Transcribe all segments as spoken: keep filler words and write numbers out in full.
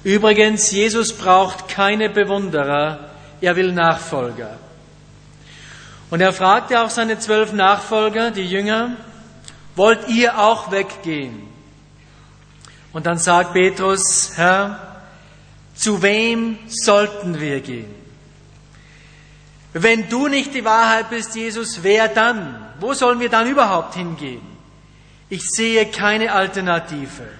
Übrigens, Jesus braucht keine Bewunderer, er will Nachfolger. Und er fragte auch seine zwölf Nachfolger, die Jünger, wollt ihr auch weggehen? Und dann sagt Petrus, Herr, zu wem sollten wir gehen? Wenn du nicht die Wahrheit bist, Jesus, wer dann? Wo sollen wir dann überhaupt hingehen? Ich sehe keine Alternative.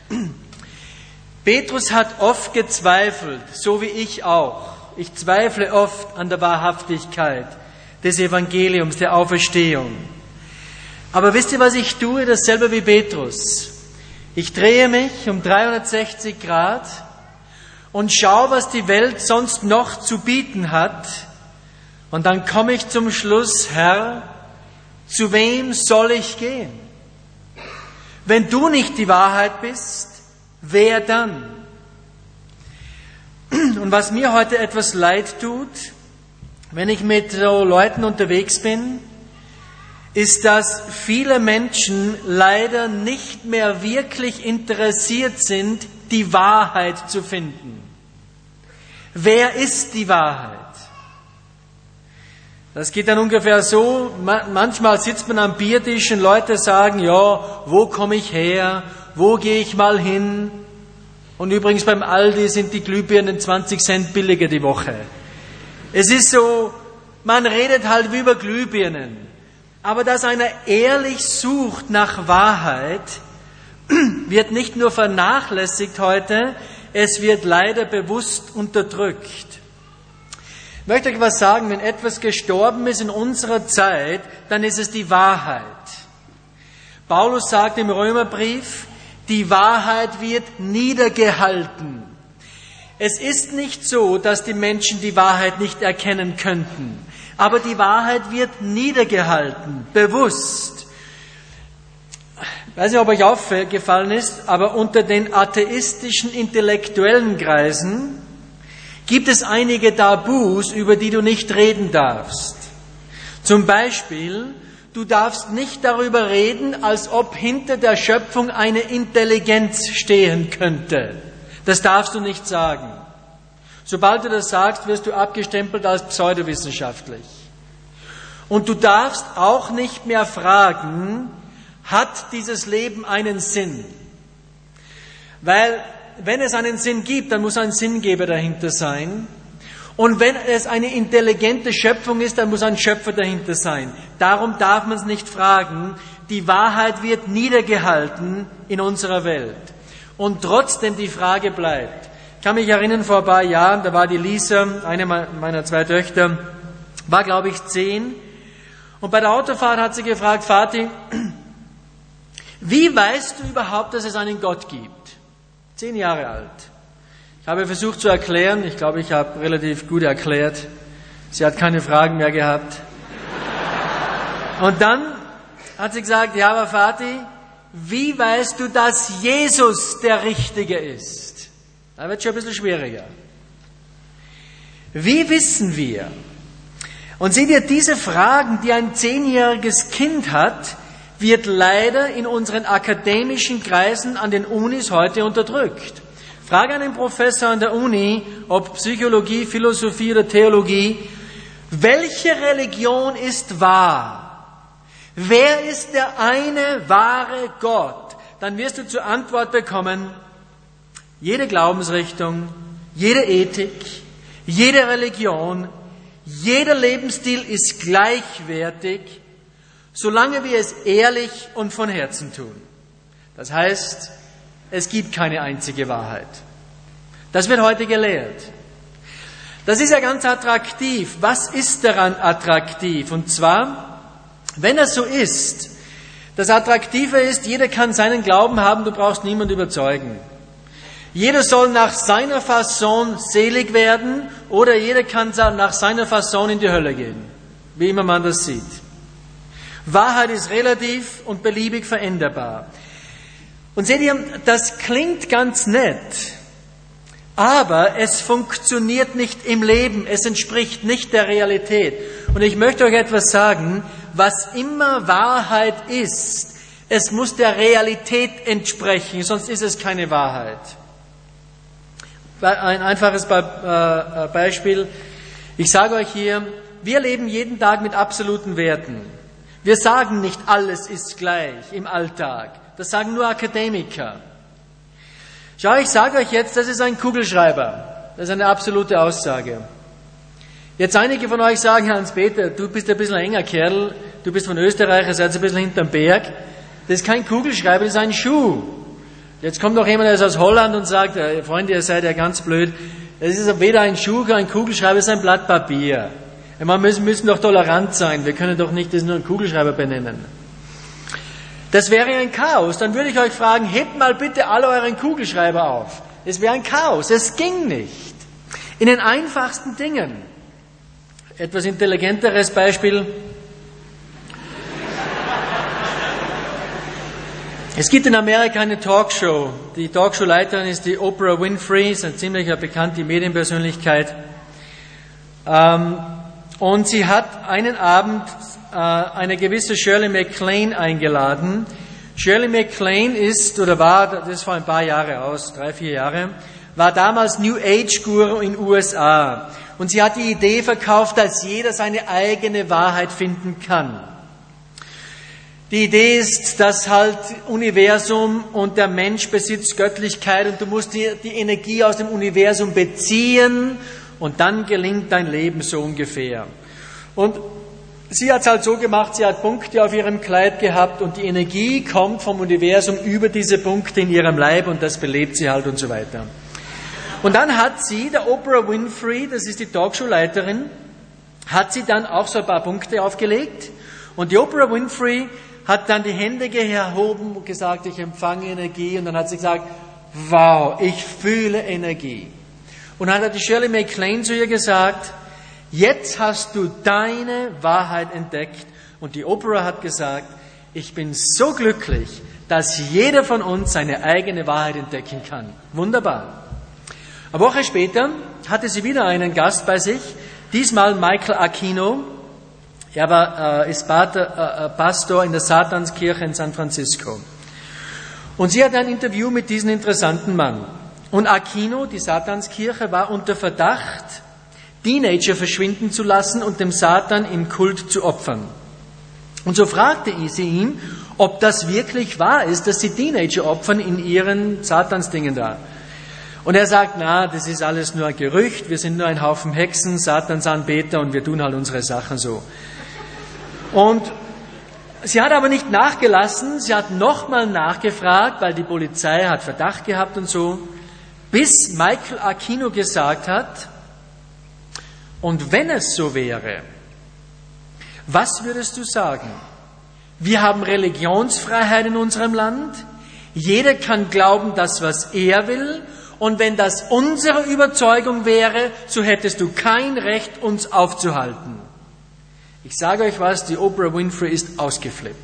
Petrus hat oft gezweifelt, so wie ich auch. Ich zweifle oft an der Wahrhaftigkeit des Evangeliums, der Auferstehung. Aber wisst ihr, was ich tue? Dasselbe wie Petrus. Ich drehe mich um dreihundertsechzig Grad und schaue, was die Welt sonst noch zu bieten hat. Und dann komme ich zum Schluss, Herr, zu wem soll ich gehen? Wenn du nicht die Wahrheit bist, wer dann? Und was mir heute etwas leid tut, wenn ich mit so Leuten unterwegs bin, ist, dass viele Menschen leider nicht mehr wirklich interessiert sind, die Wahrheit zu finden. Wer ist die Wahrheit? Das geht dann ungefähr so, manchmal sitzt man am Biertisch und Leute sagen, ja, wo komme ich her, wo gehe ich mal hin? Und übrigens beim Aldi sind die Glühbirnen zwanzig Cent billiger die Woche. Es ist so, man redet halt wie über Glühbirnen. Aber dass einer ehrlich sucht nach Wahrheit, wird nicht nur vernachlässigt heute, es wird leider bewusst unterdrückt. Ich möchte euch was sagen, wenn etwas gestorben ist in unserer Zeit, dann ist es die Wahrheit. Paulus sagt im Römerbrief, die Wahrheit wird niedergehalten. Es ist nicht so, dass die Menschen die Wahrheit nicht erkennen könnten, aber die Wahrheit wird niedergehalten, bewusst. Ich weiß nicht, ob euch aufgefallen ist, aber unter den atheistischen intellektuellen Kreisen gibt es einige Tabus, über die du nicht reden darfst. Zum Beispiel, du darfst nicht darüber reden, als ob hinter der Schöpfung eine Intelligenz stehen könnte. Das darfst du nicht sagen. Sobald du das sagst, wirst du abgestempelt als pseudowissenschaftlich. Und du darfst auch nicht mehr fragen, hat dieses Leben einen Sinn? Weil wenn es einen Sinn gibt, dann muss ein Sinngeber dahinter sein. Und wenn es eine intelligente Schöpfung ist, dann muss ein Schöpfer dahinter sein. Darum darf man es nicht fragen. Die Wahrheit wird niedergehalten in unserer Welt. Und trotzdem die Frage bleibt. Ich kann mich erinnern, vor ein paar Jahren, da war die Lisa, eine meiner zwei Töchter, war glaube ich zehn. Und bei der Autofahrt hat sie gefragt, Vati, wie weißt du überhaupt, dass es einen Gott gibt? Zehn Jahre alt. Ich habe versucht zu erklären, ich glaube, ich habe relativ gut erklärt. Sie hat keine Fragen mehr gehabt. Und dann hat sie gesagt, ja, aber Vati, wie weißt du, dass Jesus der Richtige ist? Da wird es schon ein bisschen schwieriger. Wie wissen wir? Und seht ihr, diese Fragen, die ein zehnjähriges Kind hat, wird leider in unseren akademischen Kreisen an den Unis heute unterdrückt. Frage einen Professor an der Uni, ob Psychologie, Philosophie oder Theologie, welche Religion ist wahr? Wer ist der eine wahre Gott? Dann wirst du zur Antwort bekommen, jede Glaubensrichtung, jede Ethik, jede Religion, jeder Lebensstil ist gleichwertig, solange wir es ehrlich und von Herzen tun. Das heißt, es gibt keine einzige Wahrheit. Das wird heute gelehrt. Das ist ja ganz attraktiv. Was ist daran attraktiv? Und zwar, wenn es so ist, das Attraktive ist, jeder kann seinen Glauben haben, du brauchst niemanden überzeugen. Jeder soll nach seiner Fasson selig werden oder jeder kann nach seiner Fasson in die Hölle gehen, wie immer man das sieht. Wahrheit ist relativ und beliebig veränderbar. Und seht ihr, das klingt ganz nett, aber es funktioniert nicht im Leben, es entspricht nicht der Realität. Und ich möchte euch etwas sagen, was immer Wahrheit ist, es muss der Realität entsprechen, sonst ist es keine Wahrheit. Ein einfaches Beispiel. Ich sage euch hier, wir leben jeden Tag mit absoluten Werten. Wir sagen nicht, alles ist gleich im Alltag. Das sagen nur Akademiker. Schau, ich sage euch jetzt, das ist ein Kugelschreiber. Das ist eine absolute Aussage. Jetzt einige von euch sagen, Hans-Peter, du bist ein bisschen ein enger Kerl, du bist von Österreich, ihr seid ein bisschen hinterm Berg. Das ist kein Kugelschreiber, das ist ein Schuh. Jetzt kommt noch jemand, der ist aus Holland und sagt, Freunde, ihr seid ja ganz blöd. Es ist weder ein Schuh noch ein Kugelschreiber, es ist ein Blatt Papier. Wir müssen, müssen doch tolerant sein, wir können doch nicht das nur einen Kugelschreiber benennen. Das wäre ein Chaos. Dann würde ich euch fragen, hebt mal bitte alle euren Kugelschreiber auf. Es wäre ein Chaos, es ging nicht. In den einfachsten Dingen. Etwas intelligenteres Beispiel. Es gibt in Amerika eine Talkshow. Die Talkshow-Leiterin ist die Oprah Winfrey, ist eine ziemlich bekannte Medienpersönlichkeit. Und sie hat einen Abend eine gewisse Shirley MacLaine eingeladen. Shirley MacLaine ist, oder war, das ist vor ein paar Jahre aus, drei, vier Jahre, war damals New Age Guru in den U S A. Und sie hat die Idee verkauft, dass jeder seine eigene Wahrheit finden kann. Die Idee ist, dass halt Universum und der Mensch besitzt Göttlichkeit und du musst die, die Energie aus dem Universum beziehen und dann gelingt dein Leben so ungefähr. Und sie hat es halt so gemacht, sie hat Punkte auf ihrem Kleid gehabt und die Energie kommt vom Universum über diese Punkte in ihrem Leib und das belebt sie halt und so weiter. Und dann hat sie, der Oprah Winfrey, das ist die Talkshow-Leiterin, hat sie dann auch so ein paar Punkte aufgelegt und die Oprah Winfrey hat dann die Hände erhoben und gesagt, ich empfange Energie. Und dann hat sie gesagt, wow, ich fühle Energie. Und dann hat die Shirley MacLaine zu ihr gesagt, jetzt hast du deine Wahrheit entdeckt. Und die Oprah hat gesagt, ich bin so glücklich, dass jeder von uns seine eigene Wahrheit entdecken kann. Wunderbar. Eine Woche später hatte sie wieder einen Gast bei sich, diesmal Michael Aquino. Er war, äh, ist Pater, äh, Pastor in der Satanskirche in San Francisco. Und sie hatte ein Interview mit diesem interessanten Mann. Und Aquino, die Satanskirche, war unter Verdacht, Teenager verschwinden zu lassen und dem Satan im Kult zu opfern. Und so fragte sie ihn, ob das wirklich wahr ist, dass sie Teenager opfern in ihren Satansdingen da. Und er sagt, na, das ist alles nur ein Gerücht, wir sind nur ein Haufen Hexen, Satansanbeter und wir tun halt unsere Sachen so. Und sie hat aber nicht nachgelassen, sie hat nochmal nachgefragt, weil die Polizei hat Verdacht gehabt und so, bis Michael Aquino gesagt hat, und wenn es so wäre, was würdest du sagen? Wir haben Religionsfreiheit in unserem Land, jeder kann glauben, das, was er will, und wenn das unsere Überzeugung wäre, so hättest du kein Recht, uns aufzuhalten. Ich sage euch was, die Oprah Winfrey ist ausgeflippt.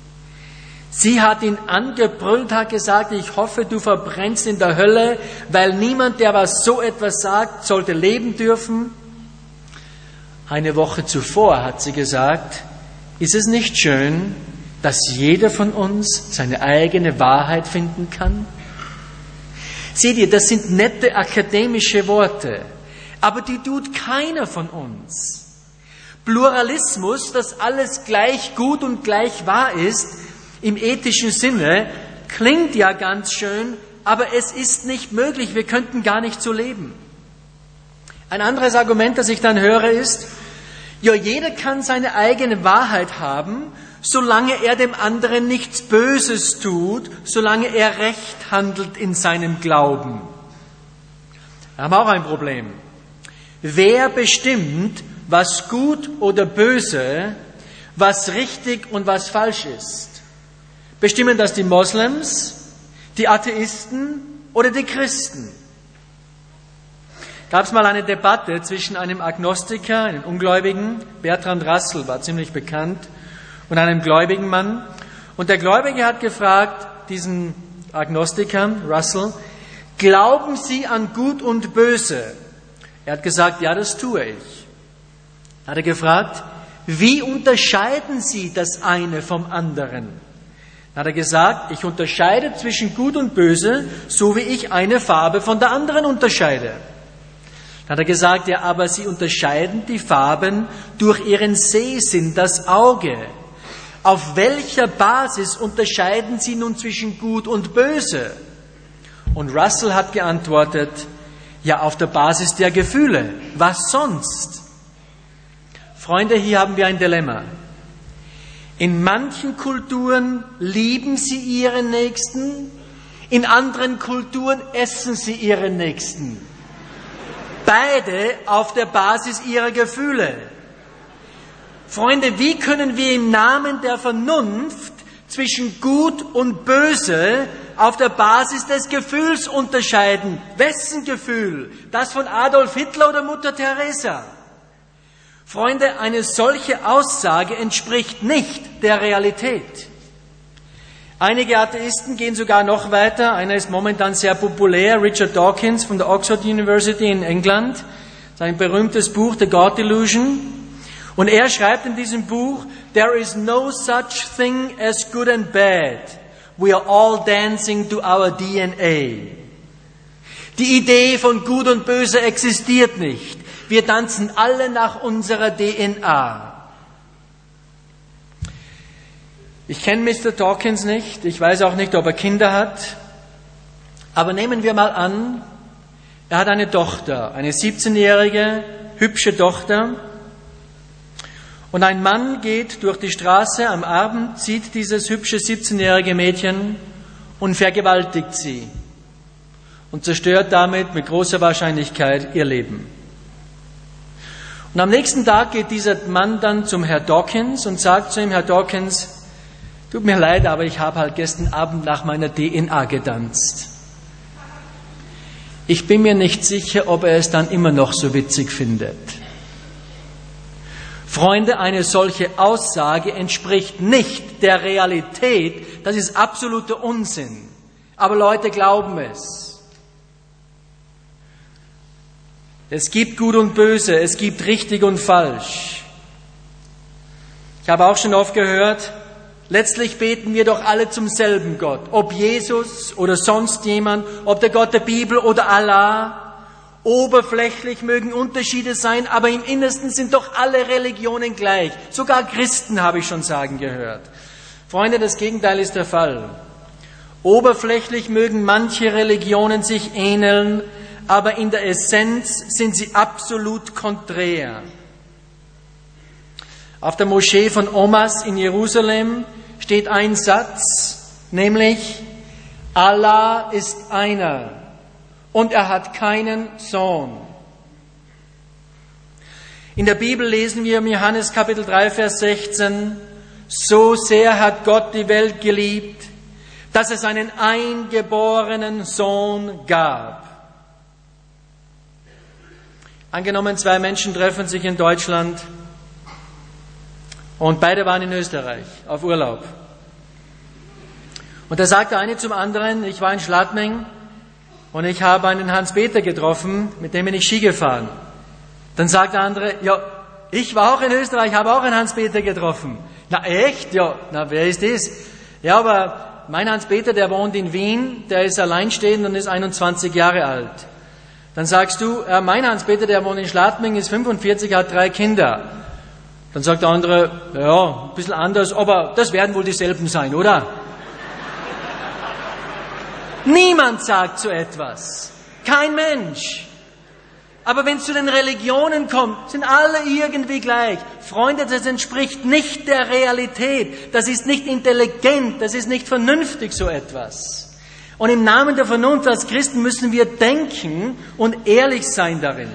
Sie hat ihn angebrüllt, hat gesagt, ich hoffe, du verbrennst in der Hölle, weil niemand, der was so etwas sagt, sollte leben dürfen. Eine Woche zuvor hat sie gesagt, ist es nicht schön, dass jeder von uns seine eigene Wahrheit finden kann? Seht ihr, das sind nette akademische Worte, aber die tut keiner von uns. Pluralismus, dass alles gleich gut und gleich wahr ist, im ethischen Sinne, klingt ja ganz schön, aber es ist nicht möglich, wir könnten gar nicht so leben. Ein anderes Argument, das ich dann höre, ist, ja, jeder kann seine eigene Wahrheit haben, solange er dem anderen nichts Böses tut, solange er recht handelt in seinem Glauben. Da haben wir auch ein Problem. Wer bestimmt, was gut oder böse, was richtig und was falsch ist? Bestimmen das die Moslems, die Atheisten oder die Christen? Gab es mal eine Debatte zwischen einem Agnostiker, einem Ungläubigen, Bertrand Russell war ziemlich bekannt, und einem gläubigen Mann. Und der Gläubige hat gefragt, diesen Agnostiker, Russell, glauben Sie an Gut und Böse? Er hat gesagt, ja, das tue ich. Hat er gefragt, wie unterscheiden Sie das eine vom anderen? Dann hat er gesagt, ich unterscheide zwischen Gut und Böse, so wie ich eine Farbe von der anderen unterscheide. Dann hat er gesagt, ja, aber sie unterscheiden die Farben durch ihren Sehsinn, das Auge. Auf welcher Basis unterscheiden sie nun zwischen Gut und Böse? Und Russell hat geantwortet, ja, auf der Basis der Gefühle. Was sonst? Freunde, hier haben wir ein Dilemma. In manchen Kulturen lieben sie ihren Nächsten, in anderen Kulturen essen sie ihren Nächsten. Beide auf der Basis ihrer Gefühle. Freunde, wie können wir im Namen der Vernunft zwischen Gut und Böse auf der Basis des Gefühls unterscheiden? Wessen Gefühl? Das von Adolf Hitler oder Mutter Teresa? Freunde, eine solche Aussage entspricht nicht der Realität. Einige Atheisten gehen sogar noch weiter. Einer ist momentan sehr populär, Richard Dawkins von der Oxford University in England. Sein berühmtes Buch, The God Delusion. Und er schreibt in diesem Buch, there is no such thing as good and bad. We are all dancing to our D N A. Die Idee von Gut und Böse existiert nicht. Wir tanzen alle nach unserer D N A. Ich kenne Mister Dawkins nicht, ich weiß auch nicht, ob er Kinder hat, aber nehmen wir mal an, er hat eine Tochter, eine siebzehnjährige, hübsche Tochter, und ein Mann geht durch die Straße am Abend, sieht dieses hübsche siebzehnjährige Mädchen und vergewaltigt sie und zerstört damit mit großer Wahrscheinlichkeit ihr Leben. Und am nächsten Tag geht dieser Mann dann zum Herrn Dawkins und sagt zu ihm, Herr Dawkins, tut mir leid, aber ich habe halt gestern Abend nach meiner D N A getanzt. Ich bin mir nicht sicher, ob er es dann immer noch so witzig findet. Freunde, eine solche Aussage entspricht nicht der Realität. Das ist absoluter Unsinn. Aber Leute glauben es. Es gibt Gut und Böse, es gibt richtig und falsch. Ich habe auch schon oft gehört, letztlich beten wir doch alle zum selben Gott. Ob Jesus oder sonst jemand, ob der Gott der Bibel oder Allah. Oberflächlich mögen Unterschiede sein, aber im Innersten sind doch alle Religionen gleich. Sogar Christen habe ich schon sagen gehört. Freunde, das Gegenteil ist der Fall. Oberflächlich mögen manche Religionen sich ähneln, aber in der Essenz sind sie absolut konträr. Auf der Moschee von Omas in Jerusalem steht ein Satz, nämlich Allah ist einer und er hat keinen Sohn. In der Bibel lesen wir im Johannes Kapitel drei, Vers sechzehn, so sehr hat Gott die Welt geliebt, dass es einen eingeborenen Sohn gab. Angenommen, zwei Menschen treffen sich in Deutschland und beide waren in Österreich auf Urlaub. Und da sagt der eine zum anderen, ich war in Schladming und ich habe einen Hans-Peter getroffen, mit dem bin ich Ski gefahren. Dann sagt der andere, ja, ich war auch in Österreich, habe auch einen Hans-Peter getroffen. Na echt? Ja, na wer ist das? Ja, aber mein Hans-Peter, der wohnt in Wien, der ist alleinstehend und ist einundzwanzig Jahre alt. Dann sagst du, äh, mein Hans-Peter, der wohnt in Schladming, ist fünfundvierzig, hat drei Kinder. Dann sagt der andere, ja, ein bisschen anders, aber das werden wohl dieselben sein, oder? Niemand sagt so etwas. Kein Mensch. Aber wenn es zu den Religionen kommt, sind alle irgendwie gleich. Freunde, das entspricht nicht der Realität. Das ist nicht intelligent, das ist nicht vernünftig, so etwas. Und im Namen der Vernunft als Christen müssen wir denken und ehrlich sein darin.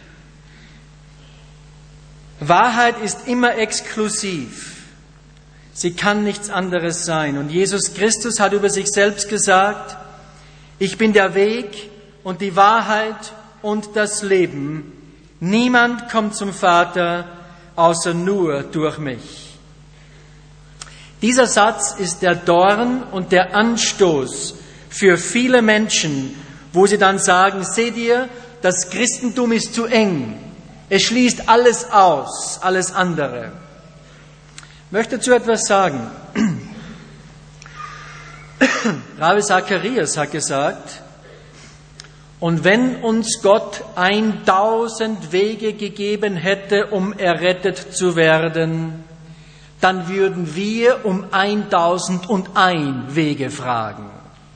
Wahrheit ist immer exklusiv. Sie kann nichts anderes sein. Und Jesus Christus hat über sich selbst gesagt, ich bin der Weg und die Wahrheit und das Leben. Niemand kommt zum Vater, außer nur durch mich. Dieser Satz ist der Dorn und der Anstoß für viele Menschen, wo sie dann sagen, seht ihr, das Christentum ist zu eng. Es schließt alles aus, alles andere. Ich möchte dazu etwas sagen. Rabbi Zacharias hat gesagt, und wenn uns Gott eintausend Wege gegeben hätte, um errettet zu werden, dann würden wir um eintausendundeins Wege fragen.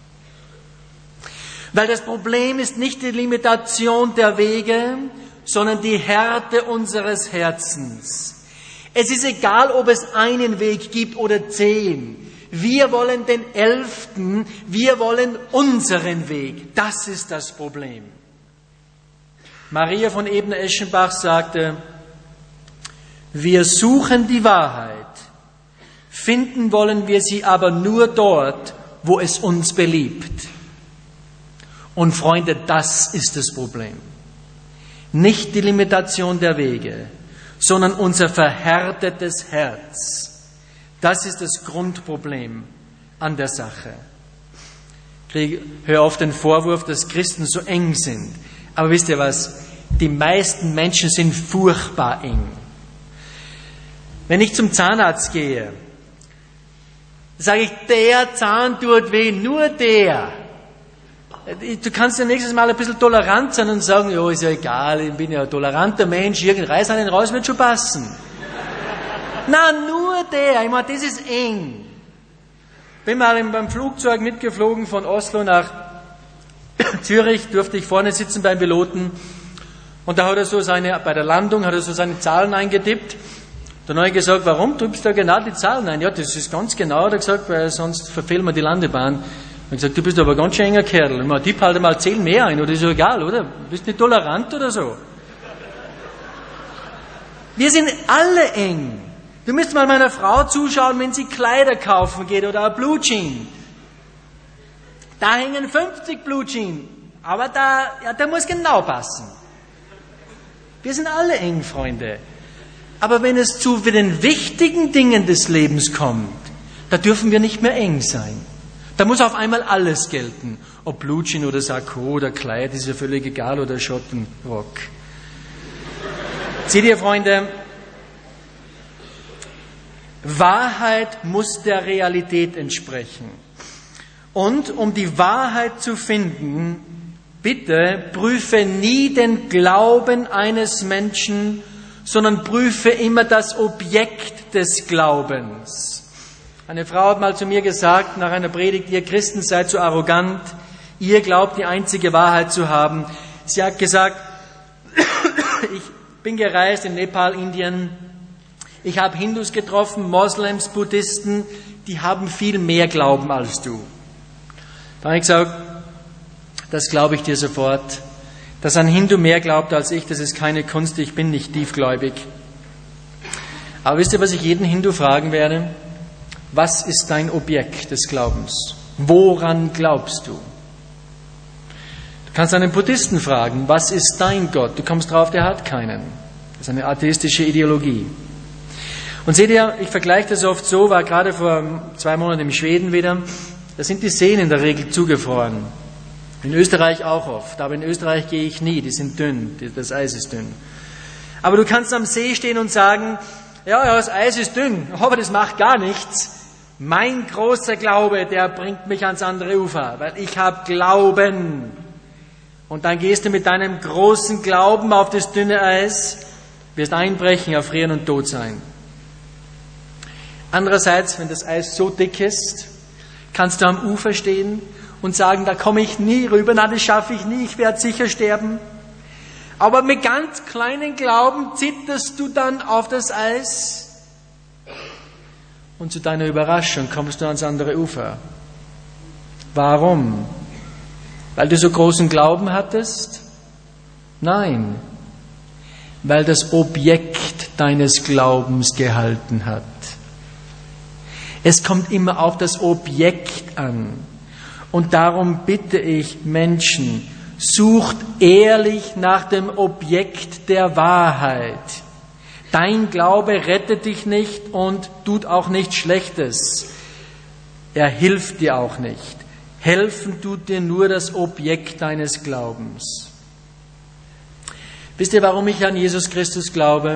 Weil das Problem ist nicht die Limitation der Wege, sondern die Härte unseres Herzens. Es ist egal, ob es einen Weg gibt oder zehn. Wir wollen den elften, wir wollen unseren Weg. Das ist das Problem. Maria von Ebner-Eschenbach sagte, wir suchen die Wahrheit, finden wollen wir sie aber nur dort, wo es uns beliebt. Und Freunde, das ist das Problem. Nicht die Limitation der Wege, sondern unser verhärtetes Herz. Das ist das Grundproblem an der Sache. Ich höre oft den Vorwurf, dass Christen so eng sind. Aber wisst ihr was? Die meisten Menschen sind furchtbar eng. Wenn ich zum Zahnarzt gehe, sage ich, der Zahn tut weh, nur der. Du kannst ja nächstes Mal ein bisschen tolerant sein und sagen, ja, ist ja egal, ich bin ja ein toleranter Mensch, irgendein Reiß an den raus wird schon passen. Na, nur der, ich meine, das ist eng. Bin mal beim Flugzeug mitgeflogen von Oslo nach Zürich, durfte ich vorne sitzen beim Piloten und da hat er so seine, bei der Landung hat er so seine Zahlen eingetippt. Dann habe ich gesagt, warum tippst du da genau die Zahlen ein? Ja, das ist ganz genau, hat er gesagt, weil sonst verfehlen wir die Landebahn. Ich habe gesagt, du bist aber ein ganz schön enger Kerl. Ich meine, tipp halt mal zehn mehr ein, oder ist ja egal, oder? Du bist nicht tolerant oder so. Wir sind alle eng. Du müsst mal meiner Frau zuschauen, wenn sie Kleider kaufen geht oder ein Blue Jean. Da hängen fünfzig Blue Jean, aber da, ja, der muss genau passen. Wir sind alle eng, Freunde. Aber wenn es zu den wichtigen Dingen des Lebens kommt, da dürfen wir nicht mehr eng sein. Da muss auf einmal alles gelten. Ob Blue Jean oder Sakko oder Kleid, ist ja völlig egal, oder Schottenrock. Seht ihr, Freunde, Wahrheit muss der Realität entsprechen. Und um die Wahrheit zu finden, bitte prüfe nie den Glauben eines Menschen, sondern prüfe immer das Objekt des Glaubens. Eine Frau hat mal zu mir gesagt, nach einer Predigt, ihr Christen seid so arrogant, ihr glaubt die einzige Wahrheit zu haben. Sie hat gesagt, ich bin gereist in Nepal, Indien, ich habe Hindus getroffen, Moslems, Buddhisten, die haben viel mehr Glauben als du. Da habe ich gesagt, das glaube ich dir sofort. Dass ein Hindu mehr glaubt als ich, das ist keine Kunst, ich bin nicht tiefgläubig. Aber wisst ihr, was ich jeden Hindu fragen werde? Was ist dein Objekt des Glaubens? Woran glaubst du? Du kannst einen Buddhisten fragen, was ist dein Gott? Du kommst drauf, der hat keinen. Das ist eine atheistische Ideologie. Und seht ihr, ich vergleiche das oft so, war gerade vor zwei Monaten in Schweden wieder, da sind die Seen in der Regel zugefroren. In Österreich auch oft, aber in Österreich gehe ich nie, die sind dünn, das Eis ist dünn. Aber du kannst am See stehen und sagen, ja, ja, das Eis ist dünn, aber das macht gar nichts. Mein großer Glaube, der bringt mich ans andere Ufer, weil ich habe Glauben. Und dann gehst du mit deinem großen Glauben auf das dünne Eis, wirst einbrechen, erfrieren und tot sein. Andererseits, wenn das Eis so dick ist, kannst du am Ufer stehen und sagen, da komme ich nie rüber, na, das schaffe ich nie, ich werde sicher sterben. Aber mit ganz kleinen Glauben zitterst du dann auf das Eis und zu deiner Überraschung kommst du ans andere Ufer. Warum? Weil du so großen Glauben hattest? Nein, weil das Objekt deines Glaubens gehalten hat. Es kommt immer auf das Objekt an. Und darum bitte ich Menschen, sucht ehrlich nach dem Objekt der Wahrheit. Dein Glaube rettet dich nicht und tut auch nichts Schlechtes. Er hilft dir auch nicht. Helfen tut dir nur das Objekt deines Glaubens. Wisst ihr, warum ich an Jesus Christus glaube?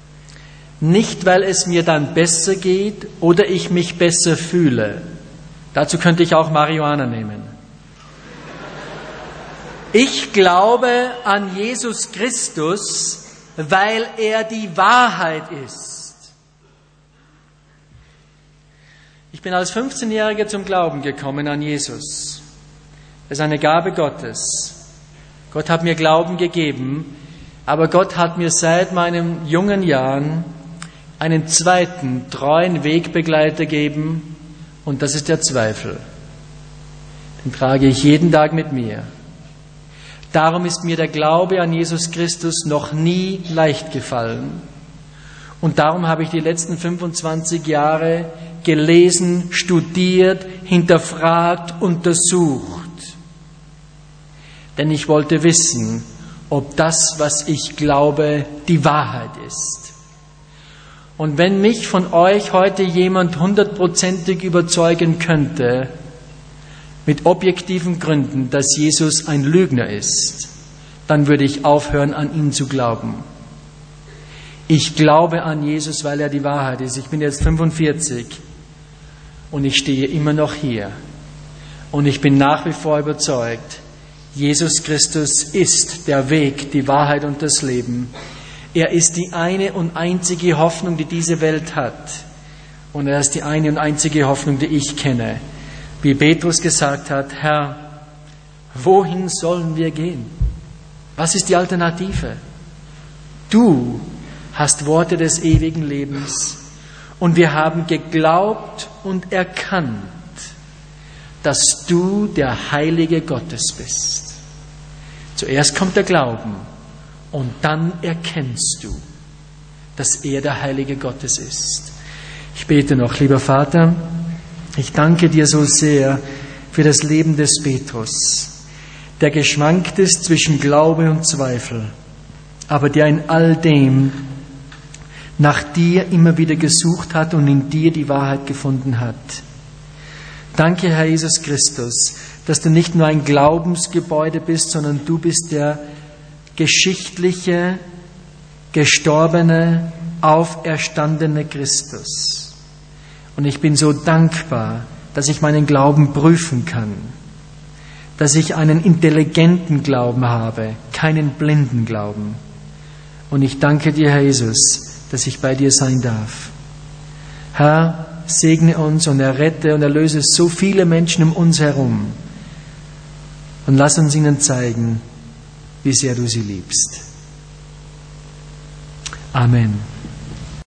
Nicht, weil es mir dann besser geht oder ich mich besser fühle. Dazu könnte ich auch Marihuana nehmen. Ich glaube an Jesus Christus, weil er die Wahrheit ist. Ich bin als fünfzehnjähriger zum Glauben gekommen an Jesus. Das ist eine Gabe Gottes. Gott hat mir Glauben gegeben, aber Gott hat mir seit meinen jungen Jahren einen zweiten treuen Wegbegleiter gegeben, und das ist der Zweifel. Den trage ich jeden Tag mit mir. Darum ist mir der Glaube an Jesus Christus noch nie leicht gefallen. Und darum habe ich die letzten fünfundzwanzig Jahre gelesen, studiert, hinterfragt, untersucht. Denn ich wollte wissen, ob das, was ich glaube, die Wahrheit ist. Und wenn mich von euch heute jemand hundertprozentig überzeugen könnte, mit objektiven Gründen, dass Jesus ein Lügner ist, dann würde ich aufhören, an ihn zu glauben. Ich glaube an Jesus, weil er die Wahrheit ist. Ich bin jetzt fünfundvierzig und ich stehe immer noch hier. Und ich bin nach wie vor überzeugt, Jesus Christus ist der Weg, die Wahrheit und das Leben. Er ist die eine und einzige Hoffnung, die diese Welt hat. Und er ist die eine und einzige Hoffnung, die ich kenne. Wie Petrus gesagt hat, Herr, wohin sollen wir gehen? Was ist die Alternative? Du hast Worte des ewigen Lebens und wir haben geglaubt und erkannt, dass du der Heilige Gottes bist. Zuerst kommt der Glauben und dann erkennst du, dass er der Heilige Gottes ist. Ich bete noch, lieber Vater, ich danke dir so sehr für das Leben des Petrus, der geschwankt ist zwischen Glaube und Zweifel, aber der in all dem nach dir immer wieder gesucht hat und in dir die Wahrheit gefunden hat. Danke, Herr Jesus Christus, dass du nicht nur ein Glaubensgebäude bist, sondern du bist der geschichtliche, gestorbene, auferstandene Christus. Und ich bin so dankbar, dass ich meinen Glauben prüfen kann, dass ich einen intelligenten Glauben habe, keinen blinden Glauben. Und ich danke dir, Herr Jesus, dass ich bei dir sein darf. Herr, segne uns und errette und erlöse so viele Menschen um uns herum. Und lass uns ihnen zeigen, wie sehr du sie liebst. Amen.